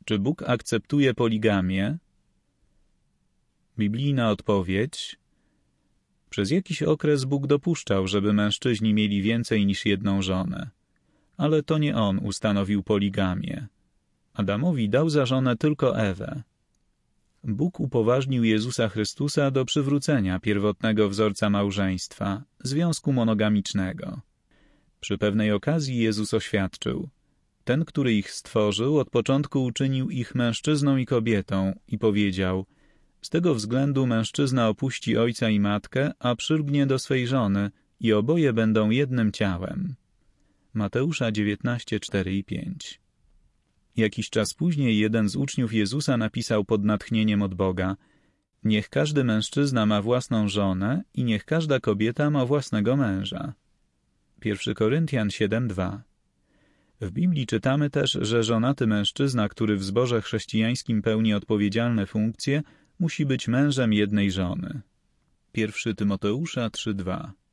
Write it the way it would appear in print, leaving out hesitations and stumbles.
Czy Bóg akceptuje poligamię? Biblijna odpowiedź. Przez jakiś okres Bóg dopuszczał, żeby mężczyźni mieli więcej niż jedną żonę. Ale to nie On ustanowił poligamię. Adamowi dał za żonę tylko Ewę. Bóg upoważnił Jezusa Chrystusa do przywrócenia pierwotnego wzorca małżeństwa, związku monogamicznego. Przy pewnej okazji Jezus oświadczył: ten, który ich stworzył, od początku uczynił ich mężczyzną i kobietą i powiedział: z tego względu mężczyzna opuści ojca i matkę, a przylgnie do swej żony i oboje będą jednym ciałem. Mateusza 19, 4 i 5. Jakiś czas później jeden z uczniów Jezusa napisał pod natchnieniem od Boga: niech każdy mężczyzna ma własną żonę i niech każda kobieta ma własnego męża. 1 Koryntian 7:2. W Biblii czytamy też, że żonaty mężczyzna, który w zborze chrześcijańskim pełni odpowiedzialne funkcje, musi być mężem jednej żony. 1 Tymoteusza 3:2.